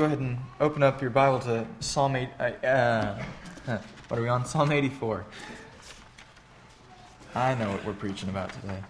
go ahead and open up your Bible to Psalm 8. What are we on? Psalm 84. I know what we're preaching about today.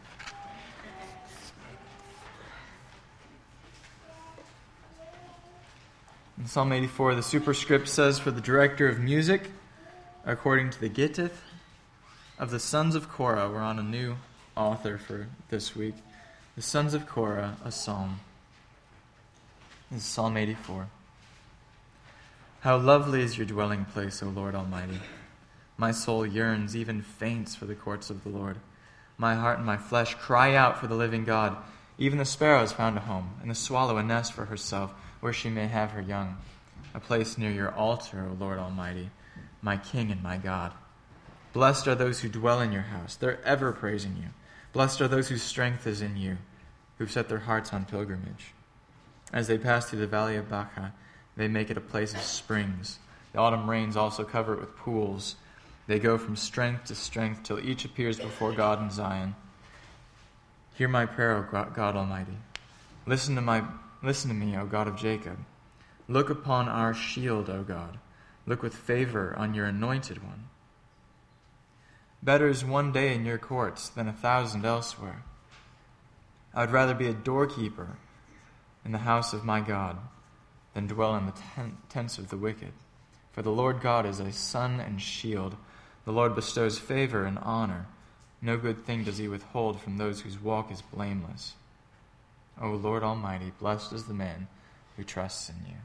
In Psalm 84, the superscript says, "For the director of music, according to the Gittith of the sons of Korah." We're on a new author for this week. The sons of Korah, a psalm. This is Psalm 84. How lovely is your dwelling place, O Lord Almighty. My soul yearns, even faints, for the courts of the Lord. My heart and my flesh cry out for the living God. Even the sparrow has found a home, and the swallow a nest for herself, where she may have her young. A place near your altar, O Lord Almighty, my King and my God. Blessed are those who dwell in your house. They're ever praising you. Blessed are those whose strength is in you, who've set their hearts on pilgrimage. As they pass through the valley of Baca, they make it a place of springs. The autumn rains also cover it with pools. They go from strength to strength till each appears before God in Zion. Hear my prayer, O God Almighty. Listen to me, O God of Jacob. Look upon our shield, O God. Look with favor on your anointed one. Better is one day in your courts than 1,000 elsewhere. I would rather be a doorkeeper in the house of my God than dwell in the tents of the wicked. For the Lord God is a sun and shield. The Lord bestows favor and honor. No good thing does he withhold from those whose walk is blameless. O Lord Almighty, blessed is the man who trusts in you.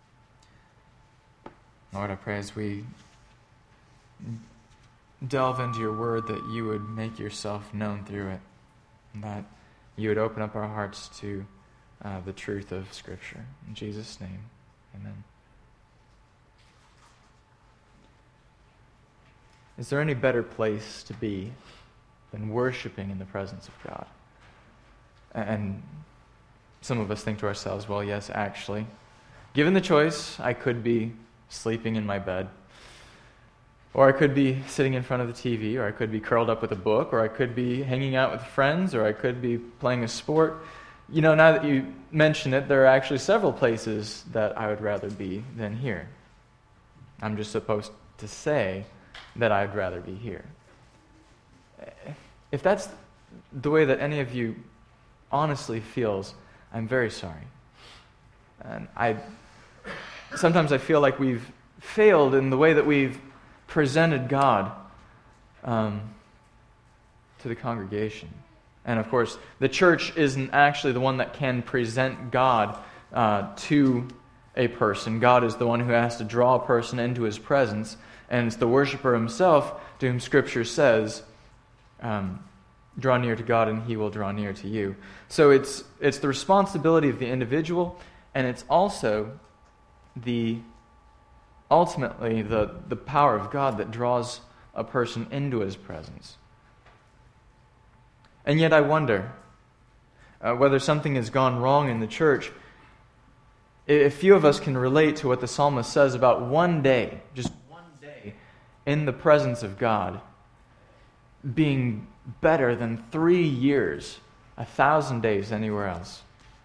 Lord, I pray as we delve into your word that you would make yourself known through it, and that you would open up our hearts to the truth of Scripture. In Jesus' name, amen. Is there any better place to be than worshiping in the presence of God? And some of us think to ourselves, well, yes, actually. Given the choice, I could be sleeping in my bed, or I could be sitting in front of the TV, or I could be curled up with a book, or I could be hanging out with friends, or I could be playing a sport. You know, now that you mention it, there are actually several places that I would rather be than here. I'm just supposed to say that I'd rather be here. If that's the way that any of you honestly feels, I'm very sorry. And sometimes I feel like we've failed in the way that we've presented God to the congregation. And of course, the church isn't actually the one that can present God to a person. God is the one who has to draw a person into his presence, and it's the worshiper himself to whom Scripture says, draw near to God and he will draw near to you. So it's the responsibility of the individual, and it's also ultimately the power of God that draws a person into his presence. And yet I wonder whether something has gone wrong in the church. A few of us can relate to what the psalmist says about one day, just one day, in the presence of God being better than 3 years, 1,000 days anywhere else.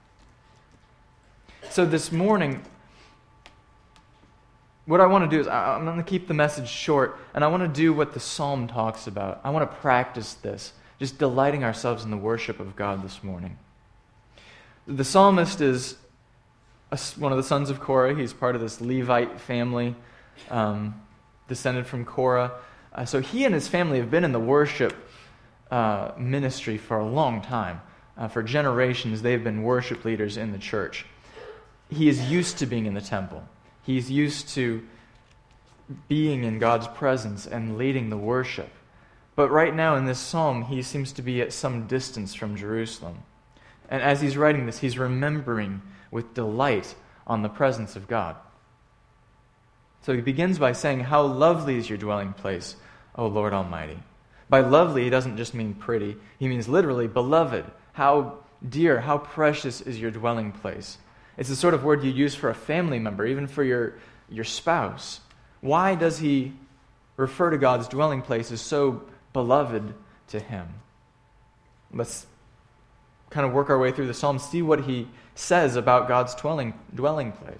So this morning, what I want to do is I'm going to keep the message short, and I want to do what the psalm talks about. I want to practice this, just delighting ourselves in the worship of God this morning. The psalmist is one of the sons of Korah. He's part of this Levite family, descended from Korah. So he and his family have been in the worship ministry for a long time. For generations, they've been worship leaders in the church. He is used to being in the temple. He's used to being in God's presence and leading the worship. But right now in this psalm, he seems to be at some distance from Jerusalem. And as he's writing this, he's remembering with delight on the presence of God. So he begins by saying, how lovely is your dwelling place, O Lord Almighty. By lovely, he doesn't just mean pretty. He means literally beloved. How dear, how precious is your dwelling place. It's the sort of word you use for a family member, even for your spouse. Why does he refer to God's dwelling place as so beloved to him? Let's kind of work our way through the psalm, see what he says about God's dwelling place.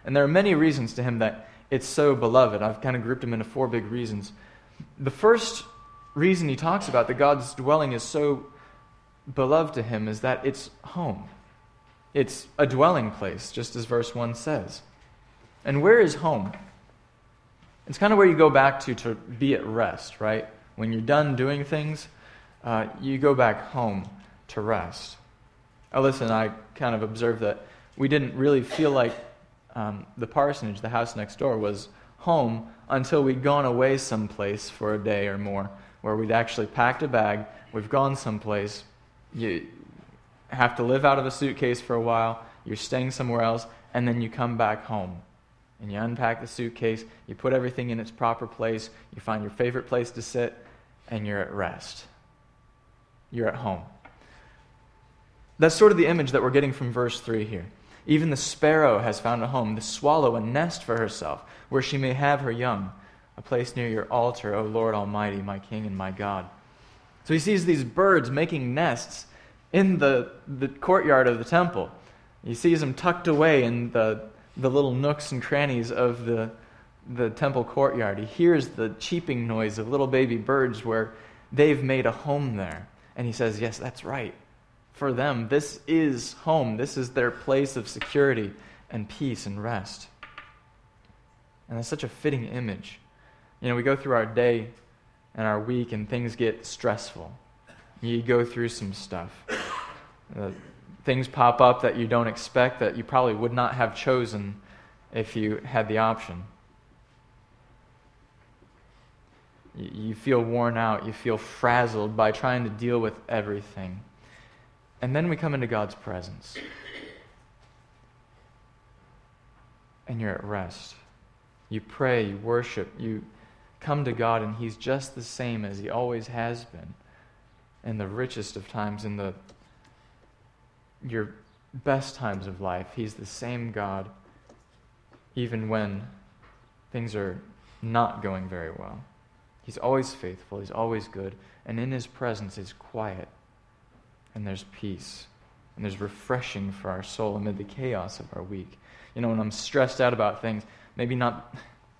And there are many reasons to him that it's so beloved. I've kind of grouped them into 4 big reasons. The first reason he talks about that God's dwelling is so beloved to him is that it's home. It's a dwelling place, just as verse 1 says. And where is home? It's kind of where you go back to be at rest, right? When you're done doing things, you go back home to rest. Alyssa and I kind of observed that we didn't really feel like the parsonage, the house next door, was home until we'd gone away someplace for a day or more, where we'd actually packed a bag, we've gone someplace, you have to live out of a suitcase for a while, you're staying somewhere else, and then you come back home. And you unpack the suitcase, you put everything in its proper place, you find your favorite place to sit, and you're at rest. You're at home. That's sort of the image that we're getting from verse 3 here. Even the sparrow has found a home, the swallow a nest for herself, where she may have her young, a place near your altar, O Lord Almighty, my King and my God. So he sees these birds making nests in the courtyard of the temple. He sees them tucked away in the little nooks and crannies of the temple courtyard. He hears the cheeping noise of little baby birds where they've made a home there. And he says, yes, that's right. For them, this is home. This is their place of security and peace and rest. And it's such a fitting image. You know, we go through our day and our week and things get stressful. You go through some stuff. Things pop up that you don't expect, that you probably would not have chosen if you had the option. You feel worn out. You feel frazzled by trying to deal with everything. And then we come into God's presence. And you're at rest. You pray, you worship, you come to God, and He's just the same as He always has been. In the richest of times, in your best times of life, He's the same God, even when things are not going very well. He's always faithful, He's always good, and in His presence is quiet, and there's peace, and there's refreshing for our soul amid the chaos of our week. You know, when I'm stressed out about things, maybe not...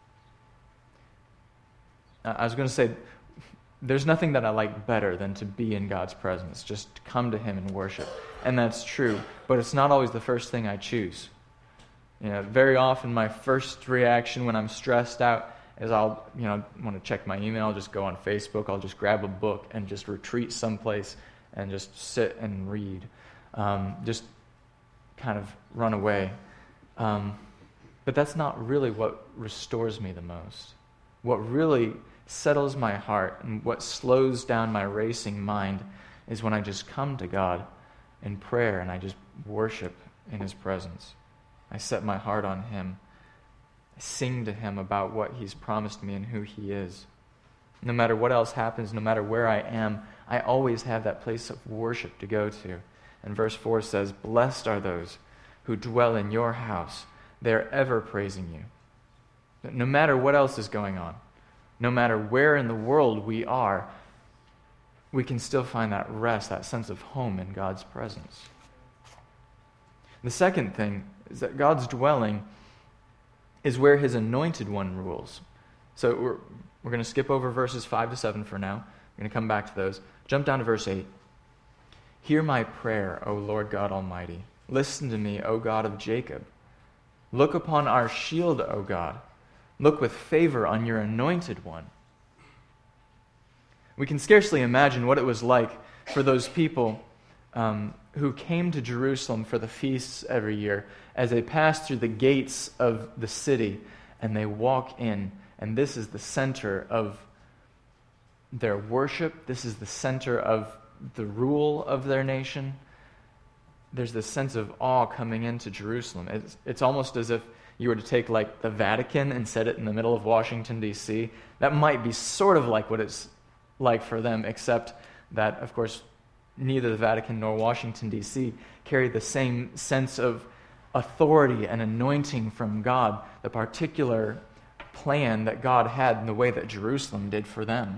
I was going to say, there's nothing that I like better than to be in God's presence, just to come to Him and worship. And that's true, but it's not always the first thing I choose. You know, very often my first reaction when I'm stressed out is I'll, want to check my email, I'll just go on Facebook, I'll just grab a book and just retreat someplace and just sit and read. Just kind of run away. But that's not really what restores me the most. What really settles my heart and what slows down my racing mind is when I just come to God in prayer and I just worship in His presence. I set my heart on Him. I sing to Him about what He's promised me and who He is. No matter what else happens, no matter where I am, I always have that place of worship to go to. And verse 4 says, "Blessed are those who dwell in your house. They are ever praising you." That no matter what else is going on, no matter where in the world we are, we can still find that rest, that sense of home in God's presence. The second thing is that God's dwelling is where His anointed one rules. So we're going to skip over verses 5 to 7 for now. We're going to come back to those. Jump down to verse 8. "Hear my prayer, O Lord God Almighty. Listen to me, O God of Jacob. Look upon our shield, O God. Look with favor on your anointed one." We can scarcely imagine what it was like for those people who came to Jerusalem for the feasts every year as they passed through the gates of the city and they walk in, and this is the center of their worship. This is the center of the rule of their nation. There's this sense of awe coming into Jerusalem. It's almost as if you were to take like the Vatican and set it in the middle of Washington, D.C. That might be sort of like what it's like for them, except that, of course, neither the Vatican nor Washington, D.C. carry the same sense of authority and anointing from God, the particular plan that God had in the way that Jerusalem did for them.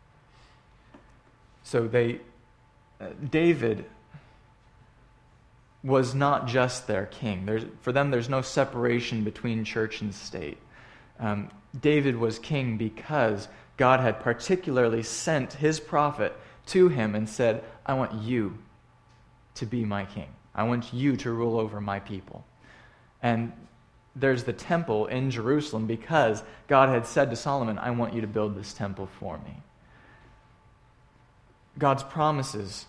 So David was not just their king. For them, there's no separation between church and state. David was king because God had particularly sent his prophet to him and said, I want you to be my king. I want you to rule over my people. And there's the temple in Jerusalem because God had said to Solomon, I want you to build this temple for me. God's promises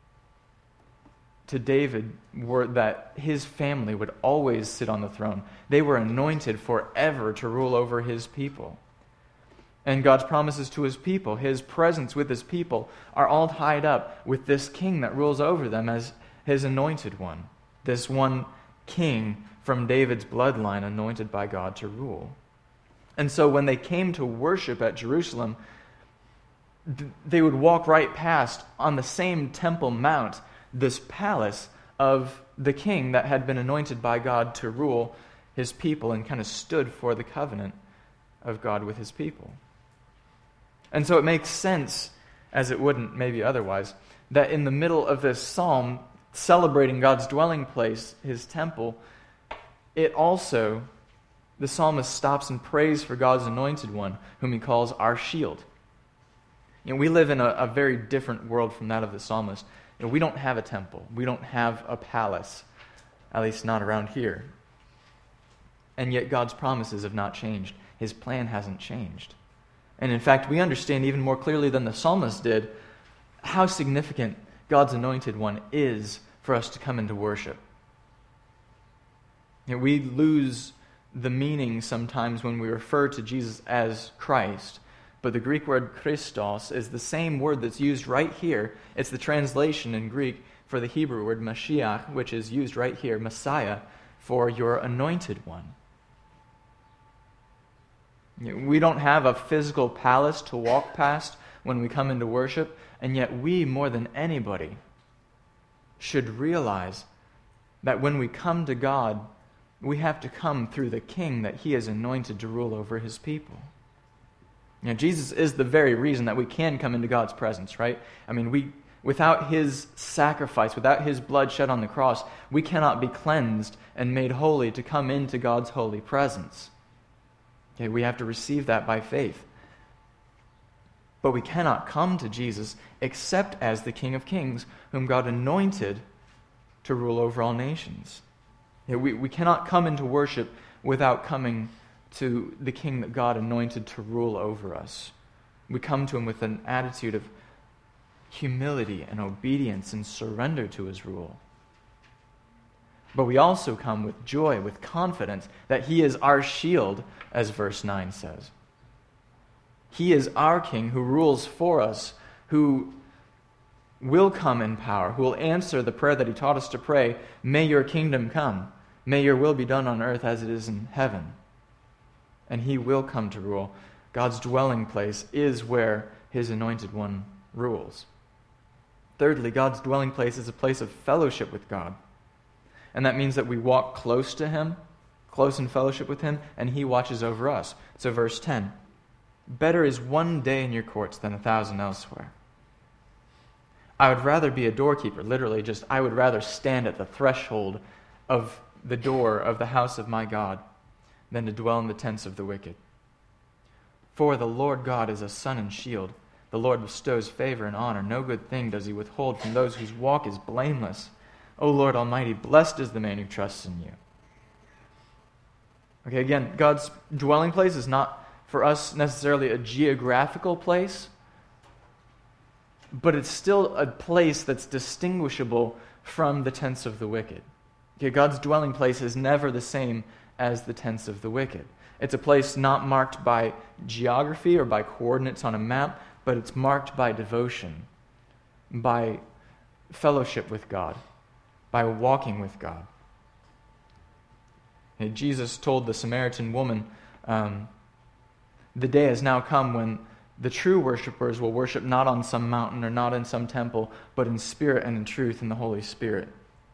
to David were that his family would always sit on the throne. They were anointed forever to rule over his people. And God's promises to his people, his presence with his people, are all tied up with this king that rules over them as his anointed one. This one king from David's bloodline anointed by God to rule. And so when they came to worship at Jerusalem, they would walk right past on the same Temple Mount this palace of the king that had been anointed by God to rule his people and kind of stood for the covenant of God with his people. And so it makes sense, as it wouldn't maybe otherwise, that in the middle of this psalm celebrating God's dwelling place, his temple, it also, the psalmist stops and prays for God's anointed one, whom he calls our shield. We live in a very different world from that of the psalmist. We don't have a temple. We don't have a palace, at least not around here. And yet God's promises have not changed. His plan hasn't changed. And in fact, we understand even more clearly than the psalmist did how significant God's anointed one is for us to come into worship. We lose the meaning sometimes when we refer to Jesus as Christ. But the Greek word Christos is the same word that's used right here. It's the translation in Greek for the Hebrew word Mashiach, which is used right here, Messiah, for your anointed one. We don't have a physical palace to walk past when we come into worship, and yet we, more than anybody, should realize that when we come to God, we have to come through the King that He has anointed to rule over His people. Jesus is the very reason that we can come into God's presence, right? I mean, without His sacrifice, without His blood shed on the cross, we cannot be cleansed and made holy to come into God's holy presence. Okay, we have to receive that by faith. But we cannot come to Jesus except as the King of Kings, whom God anointed to rule over all nations. We cannot come into worship without coming to the King that God anointed to rule over us. We come to Him with an attitude of humility and obedience and surrender to His rule. But we also come with joy, with confidence that He is our shield, as verse 9 says. He is our King who rules for us, who will come in power, who will answer the prayer that He taught us to pray, may your kingdom come, may your will be done on earth as it is in heaven. And He will come to rule. God's dwelling place is where His anointed one rules. Thirdly, God's dwelling place is a place of fellowship with God. And that means that we walk close to Him, close in fellowship with Him, and He watches over us. So verse 10, better is one day in your courts than 1,000 elsewhere. I would rather be a doorkeeper, literally just, I would rather stand at the threshold of the door of the house of my God than to dwell in the tents of the wicked. For the Lord God is a sun and shield. The Lord bestows favor and honor. No good thing does He withhold from those whose walk is blameless. O Lord Almighty, blessed is the man who trusts in You. Okay, again, God's dwelling place is not for us necessarily a geographical place, but it's still a place that's distinguishable from the tents of the wicked. Okay, God's dwelling place is never the same as the tents of the wicked. It's a place not marked by geography or by coordinates on a map, but it's marked by devotion, by fellowship with God, by walking with God. Okay, Jesus told the Samaritan woman, the day has now come when the true worshipers will worship not on some mountain or not in some temple, but in spirit and in truth in the Holy Spirit.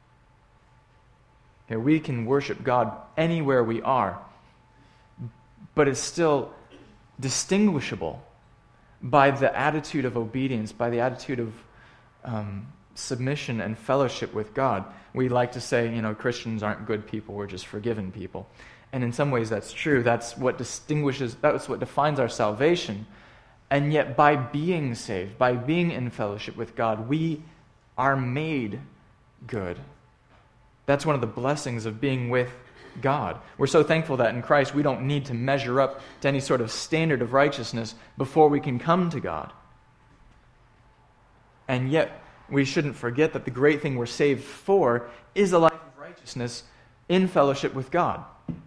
Okay, we can worship God anywhere we are, but it's still distinguishable by the attitude of obedience, by the attitude of submission and fellowship with God. We like to say, Christians aren't good people, we're just forgiven people. And in some ways that's true. That's what defines our salvation. And yet by being saved, by being in fellowship with God, we are made good. That's one of the blessings of being with God. We're so thankful that in Christ we don't need to measure up to any sort of standard of righteousness before we can come to God. And yet we shouldn't forget that the great thing we're saved for is a life of righteousness in fellowship with God.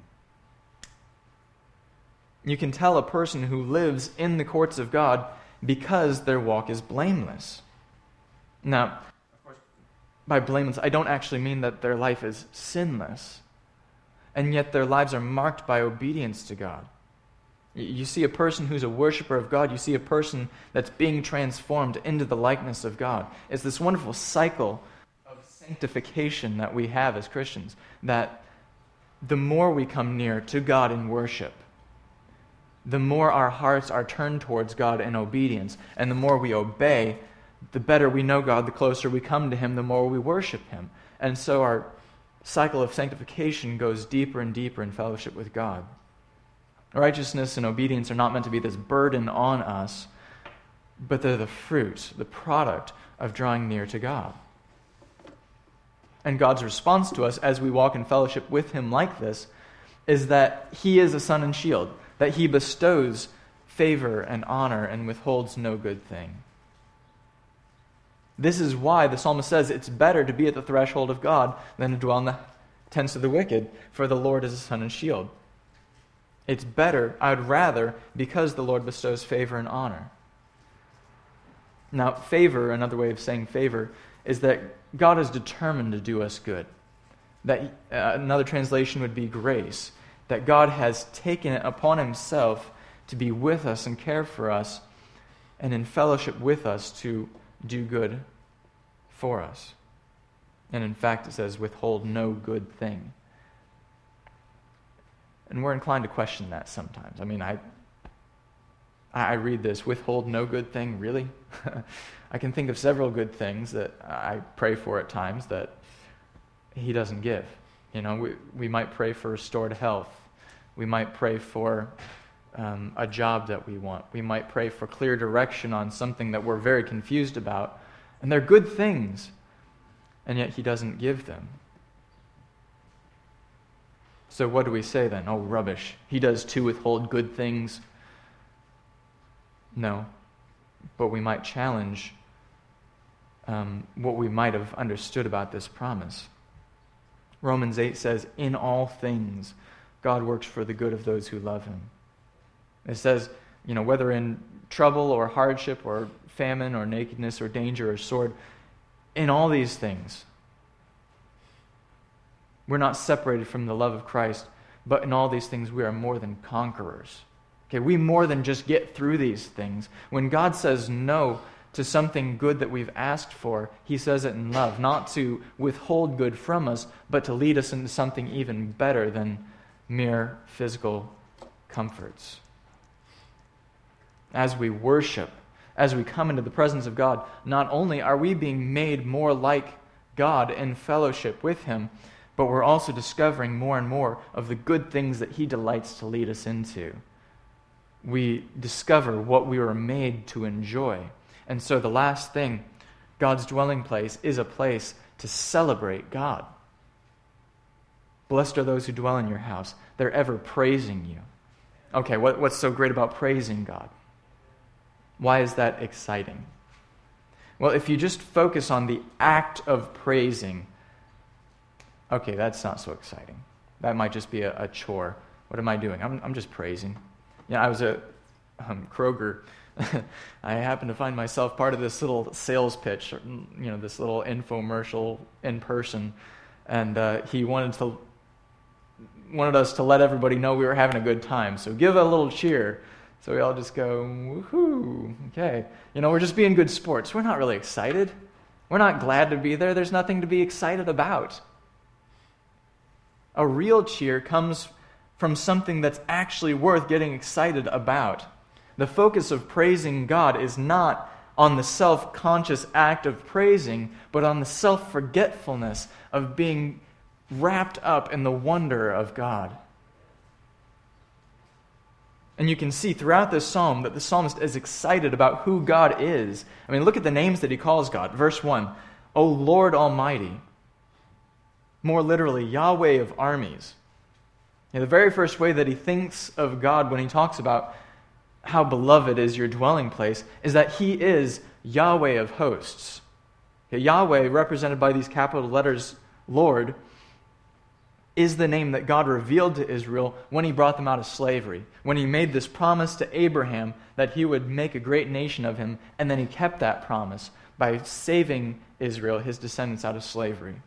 You can tell a person who lives in the courts of God because their walk is blameless. Now, of course, by blameless, I don't actually mean that their life is sinless, and yet their lives are marked by obedience to God. You see a person who's a worshiper of God, you see a person that's being transformed into the likeness of God. It's this wonderful cycle of sanctification that we have as Christians, that the more we come near to God in worship, the more our hearts are turned towards God in obedience, and the more we obey, the better we know God, the closer we come to Him, the more we worship Him. And so our cycle of sanctification goes deeper and deeper in fellowship with God. Righteousness and obedience are not meant to be this burden on us, but they're the fruit, the product of drawing near to God. And God's response to us as we walk in fellowship with Him like this is that He is a sun and shield, that He bestows favor and honor and withholds no good thing. This is why the psalmist says it's better to be at the threshold of God than to dwell in the tents of the wicked, for the Lord is a sun and shield. It's better, I would rather, because the Lord bestows favor and honor. Now, favor, another way of saying favor, is that God is determined to do us good. That another translation would be grace. That God has taken it upon Himself to be with us and care for us, and in fellowship with us to do good for us. And in fact, it says, withhold no good thing. And we're inclined to question that sometimes. I mean, I read this, withhold no good thing, really? I can think of several good things that I pray for at times that He doesn't give. We might pray for restored health. We might pray for a job that we want. We might pray for clear direction on something that we're very confused about. And they're good things, and yet He doesn't give them. So what do we say then? Oh, rubbish. He does too withhold good things. No, but we might challenge what we might have understood about this promise. Romans 8 says, in all things, God works for the good of those who love Him. It says, whether in trouble or hardship or famine or nakedness or danger or sword, in all these things, we're not separated from the love of Christ, but in all these things we are more than conquerors. Okay, we more than just get through these things. When God says no to something good that we've asked for, He says it in love, not to withhold good from us, but to lead us into something even better than mere physical comforts. As we worship, as we come into the presence of God, not only are we being made more like God in fellowship with Him, but we're also discovering more and more of the good things that He delights to lead us into. We discover what we were made to enjoy. And so the last thing, God's dwelling place is a place to celebrate God. Blessed are those who dwell in your house. They're ever praising you. Okay, what's so great about praising God? Why is that exciting? Well, if you just focus on the act of praising, okay, that's not so exciting. That might just be a chore. What am I doing? I'm just praising. I was at Kroger. I happened to find myself part of this little sales pitch, this little infomercial in person, and he wanted us to let everybody know we were having a good time. So give a little cheer. So we all just go, woohoo, okay. We're just being good sports. We're not really excited. We're not glad to be there. There's nothing to be excited about. A real cheer comes from something that's actually worth getting excited about. The focus of praising God is not on the self-conscious act of praising, but on the self-forgetfulness of being wrapped up in the wonder of God. And you can see throughout this psalm that the psalmist is excited about who God is. I mean, look at the names that he calls God. Verse 1, O Lord Almighty. More literally, Yahweh of armies. The very first way that he thinks of God when he talks about how beloved is your dwelling place is that he is Yahweh of hosts. Yahweh, represented by these capital letters, Lord, is the name that God revealed to Israel when he brought them out of slavery, when he made this promise to Abraham that he would make a great nation of him, and then he kept that promise by saving Israel, his descendants, out of slavery.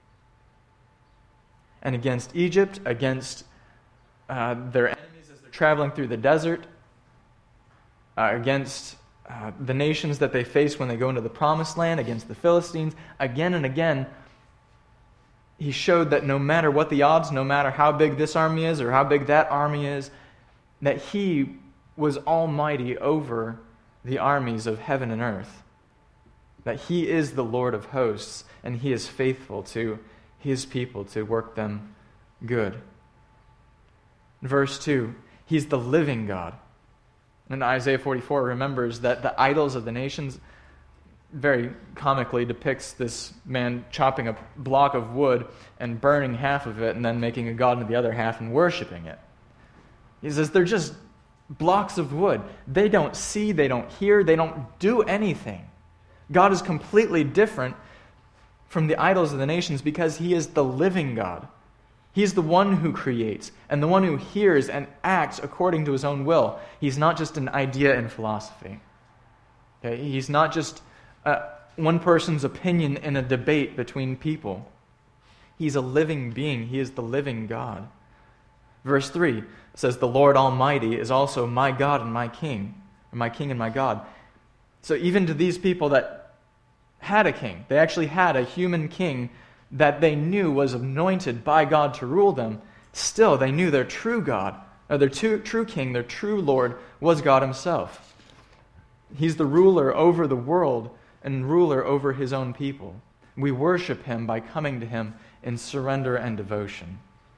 And against Egypt, against their enemies as they're traveling through the desert, against the nations that they face when they go into the promised land, against the Philistines, again and again, he showed that no matter what the odds, no matter how big this army is or how big that army is, that he was almighty over the armies of heaven and earth. That he is the Lord of hosts, and he is faithful to his people to work them good. Verse 2, he's the living God. And Isaiah 44 remembers that the idols of the nations very comically depicts this man chopping a block of wood and burning half of it and then making a god into the other half and worshiping it. He says they're just blocks of wood. They don't see, they don't hear, they don't do anything. God is completely different from the idols of the nations because he is the living God. He's the one who creates and the one who hears and acts according to his own will. He's not just an idea in philosophy. Okay? He's not just one person's opinion in a debate between people. He's a living being. He is the living God. Verse 3 says, the Lord Almighty is also my God and my King, or my King and my God. So even to these people that had a king, they actually had a human king that they knew was anointed by God to rule them, still they knew their true God, or their true king, their true Lord, was God himself. He's the ruler over the world and ruler over his own people. We worship him by coming to him in surrender and devotion.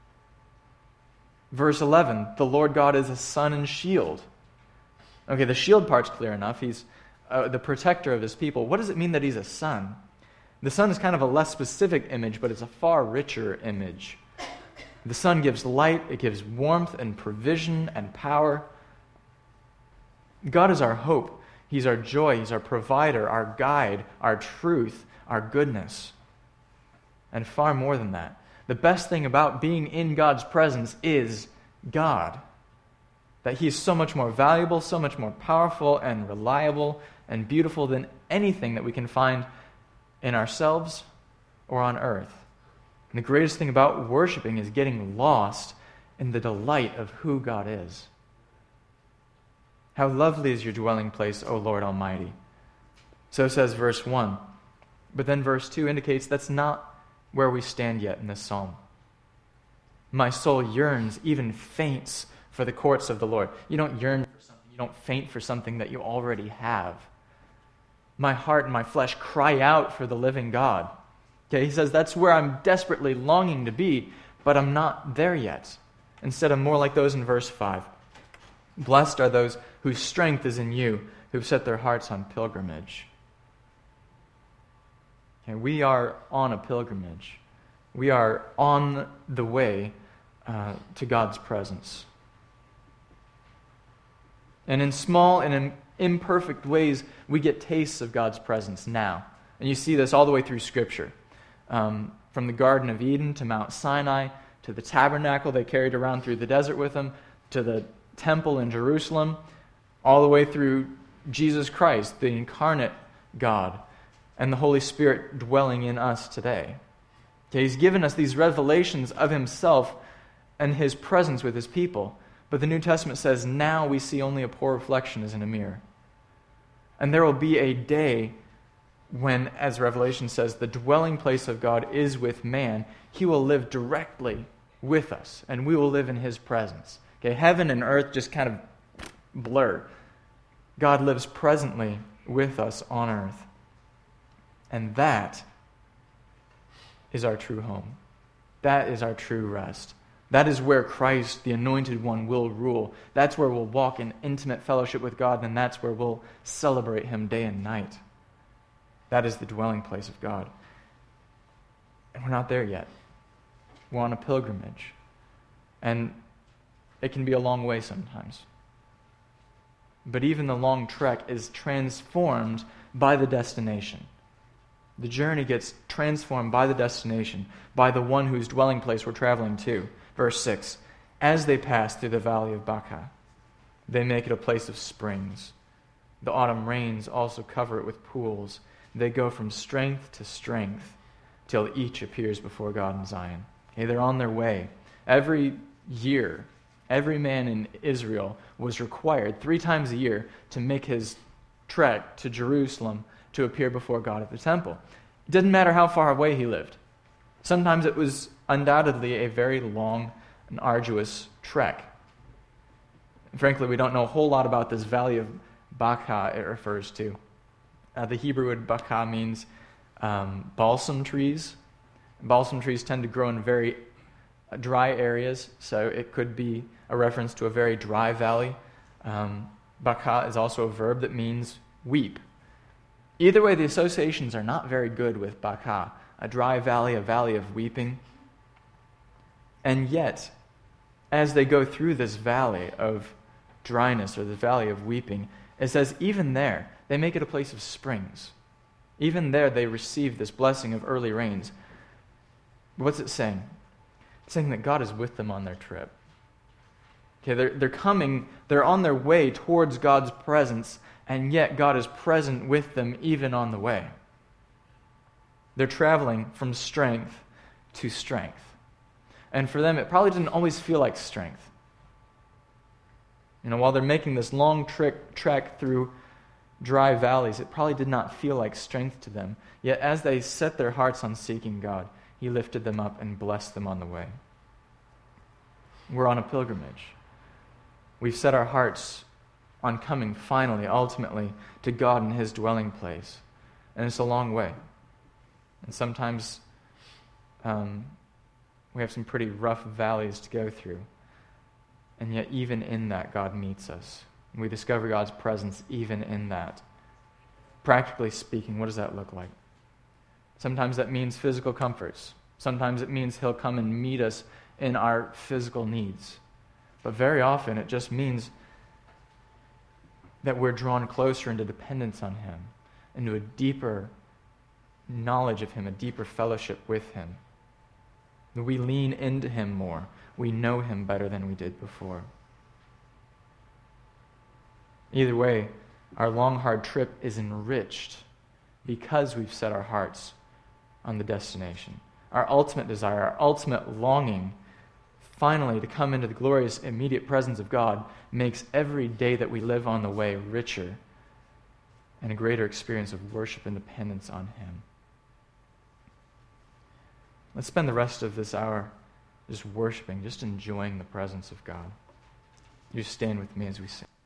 Verse 11, the Lord God is a sun and shield. Okay, the shield part's clear enough. He's the protector of his people. What does it mean that he's a sun? The sun is kind of a less specific image, but it's a far richer image. The sun gives light, it gives warmth and provision and power. God is our hope. He's our joy. He's our provider, our guide, our truth, our goodness. And far more than that. The best thing about being in God's presence is God. That he is so much more valuable, so much more powerful and reliable and beautiful than anything that we can find in ourselves or on earth. And the greatest thing about worshiping is getting lost in the delight of who God is. How lovely is your dwelling place, O Lord Almighty. So says verse 1. But then verse 2 indicates that's not where we stand yet in this psalm. My soul yearns, even faints, for the courts of the Lord. You don't yearn for something, you don't faint for something that you already have. My heart and my flesh cry out for the living God. Okay, he says that's where I'm desperately longing to be, but I'm not there yet. Instead, I'm more like those in verse 5. Blessed are those whose strength is in you, who've set their hearts on pilgrimage. Okay, we are on a pilgrimage. We are on the way to God's presence. And in small and in imperfect ways, we get tastes of God's presence now. And you see this all the way through Scripture. From the Garden of Eden to Mount Sinai, to the tabernacle they carried around through the desert with them, to the temple in Jerusalem, all the way through Jesus Christ, the incarnate God, and the Holy Spirit dwelling in us today. Okay, he's given us these revelations of himself and his presence with his people. But the New Testament says now we see only a poor reflection as in a mirror. And there will be a day when, as Revelation says, the dwelling place of God is with man. He will live directly with us, and we will live in his presence. Okay, heaven and earth just kind of blur. God lives presently with us on earth. And that is our true home. That is our true rest. That is where Christ, the Anointed One, will rule. That's where we'll walk in intimate fellowship with God, and that's where we'll celebrate Him day and night. That is the dwelling place of God. And we're not there yet. We're on a pilgrimage. And it can be a long way sometimes. But even the long trek is transformed by the destination. The journey gets transformed by the destination, by the one whose dwelling place we're traveling to. Verse 6, as they pass through the valley of Baca, they make it a place of springs. The autumn rains also cover it with pools. They go from strength to strength till each appears before God in Zion. Okay, they're on their way. Every year, every man in Israel was required 3 times a year to make his trek to Jerusalem to appear before God at the temple. It didn't matter how far away he lived. Sometimes it was undoubtedly a very long and arduous trek. And frankly, we don't know a whole lot about this valley of Baca it refers to. The Hebrew word Baca means balsam trees. Balsam trees tend to grow in very dry areas, so it could be a reference to a very dry valley. Baca is also a verb that means weep. Either way, the associations are not very good with Baca, a dry valley, a valley of weeping. And yet, as they go through this valley of dryness or the valley of weeping, it says even there, they make it a place of springs. Even there, they receive this blessing of early rains. What's it saying? It's saying that God is with them on their trip. Okay, they're coming, they're on their way towards God's presence, and yet God is present with them even on the way. They're traveling from strength to strength. And for them, it probably didn't always feel like strength. While they're making this long trek through dry valleys, it probably did not feel like strength to them. Yet as they set their hearts on seeking God, He lifted them up and blessed them on the way. We're on a pilgrimage. We've set our hearts on coming finally, ultimately, to God in His dwelling place. And it's a long way. And sometimes we have some pretty rough valleys to go through. And yet even in that, God meets us. We discover God's presence even in that. Practically speaking, what does that look like? Sometimes that means physical comforts. Sometimes it means He'll come and meet us in our physical needs. But very often it just means that we're drawn closer into dependence on Him, into a deeper knowledge of Him, a deeper fellowship with Him. That we lean into Him more. We know Him better than we did before. Either way, our long, hard trip is enriched because we've set our hearts on the destination. Our ultimate desire, our ultimate longing, finally to come into the glorious immediate presence of God, makes every day that we live on the way richer and a greater experience of worship and dependence on Him. Let's spend the rest of this hour just worshiping, just enjoying the presence of God. You stand with me as we sing.